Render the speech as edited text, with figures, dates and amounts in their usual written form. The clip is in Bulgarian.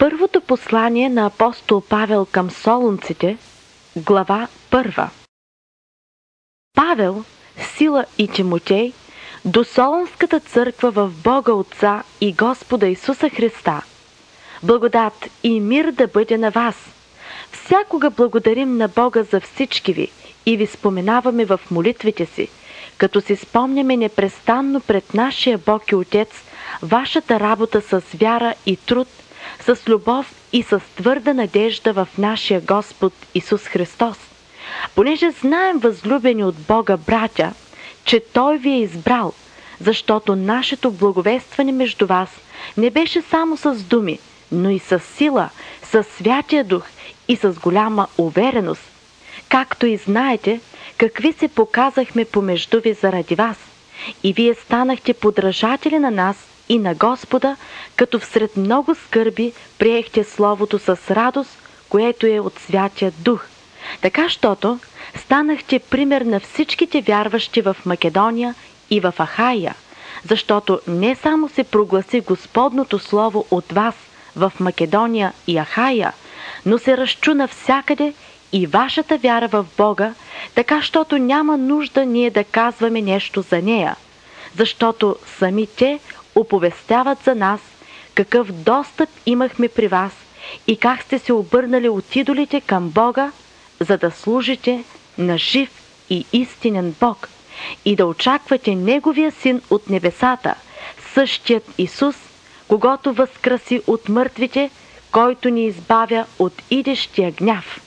Първото послание на апостол Павел към солунците, глава 1. Павел, Сила и Тимотей, до Солунската църква в Бога Отца и Господа Исуса Христа. Благодат и мир да бъде на вас. Всякога благодарим на Бога за всички ви и ви споменаваме в молитвите си, като си спомняме непрестанно пред нашия Бог и Отец вашата работа с вяра и труд, с любов и с твърда надежда в нашия Господ Исус Христос. Понеже знаем, възлюбени от Бога братя, че Той ви е избрал, защото нашето благовестване между вас не беше само с думи, но и с сила, с Святия Дух и с голяма увереност. Както и знаете, какви се показахме помежду ви заради вас, и вие станахте подражатели на нас и на Господа, като всред много скърби приехте Словото с радост, което е от Святия Дух. Така, щото станахте пример на всичките вярващи в Македония и в Ахая, защото не само се прогласи Господното Слово от вас в Македония и Ахая, но се разчу навсякъде и вашата вяра в Бога, така, щото няма нужда ние да казваме нещо за нея, защото сами те оповестяват за нас какъв достъп имахме при вас и как сте се обърнали от идолите към Бога, за да служите на жив и истинен Бог и да очаквате Неговия Син от небесата, същият Исус, когото възкраси от мъртвите, който ни избавя от идещия гняв.